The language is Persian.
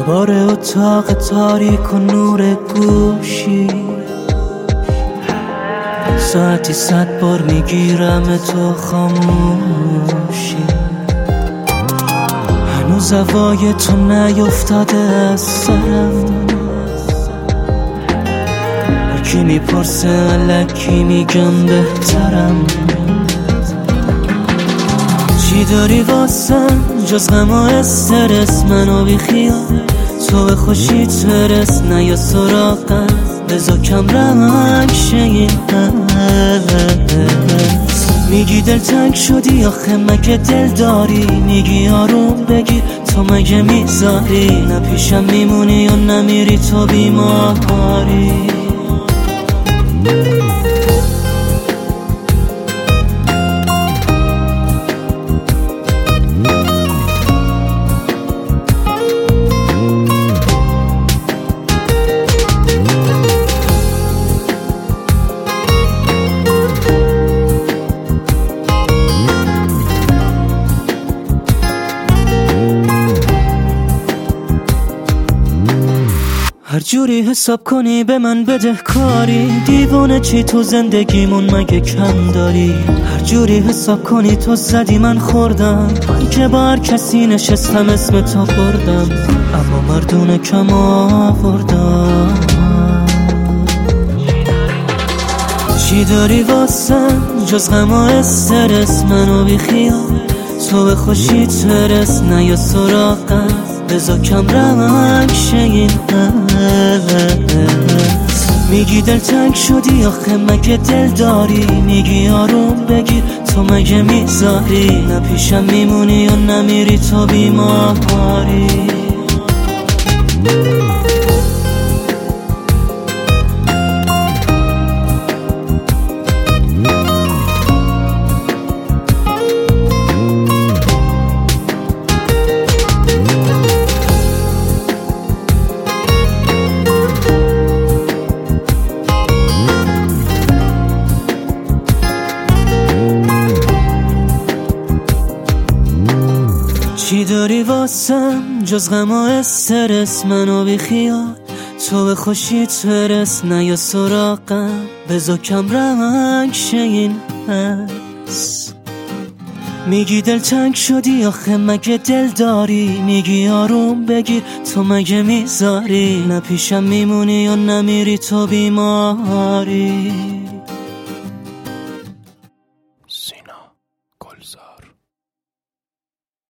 دوباره اتاق تاریک و نور گوشی، ساعتی 100 بار میگیرم تو خاموشی، هنوز هوای تو نیفتاده از سرم، هرکی میپرسه الکی میگم بهترم. چی داری واسم جز غم و استرس؟ منو بی خیال تو به خوشیت برس، نیا سراغم بذار کم رنگ شه این حس. میگی دلتنگ شدی آخه مگه دل داری؟ میگی آروم بگیر تو مگه میذاری؟ نه پیشم میمونی یا نمیری تو بیماری؟ هر جوری حساب کنی به من بده کاری، دیوانه چی تو زندگیمون مگه کم داری؟ هر جوری حساب کنی تو زدی من خوردم، من که با هر کسی نشستم اسم تو بردم، اما مردونه کم آوردم. چی داری واسم جز غم و استرس؟ منو بی خیال تو به خوشیت برس، نیا سراغم بذار کم رنگ شه این حس. میگی دلتنگ شدی آخه مگه دل داری؟ میگی آروم بگیر تو مگه میذاری؟ نه پیشم میمونی یا نمیری تو بیماری؟ چی داری واسم جز غم و استرس؟ منو بی خیال تو به خوشیت برس، نیا سراغم بذار کم رنگ شه این حس. میگی دلتنگ شدی آخه مگه دل داری؟ میگی آروم بگیر تو مگه میذاری؟ نه پیشم میمونی یا نمیری تو بیماری؟ سینا گلزار.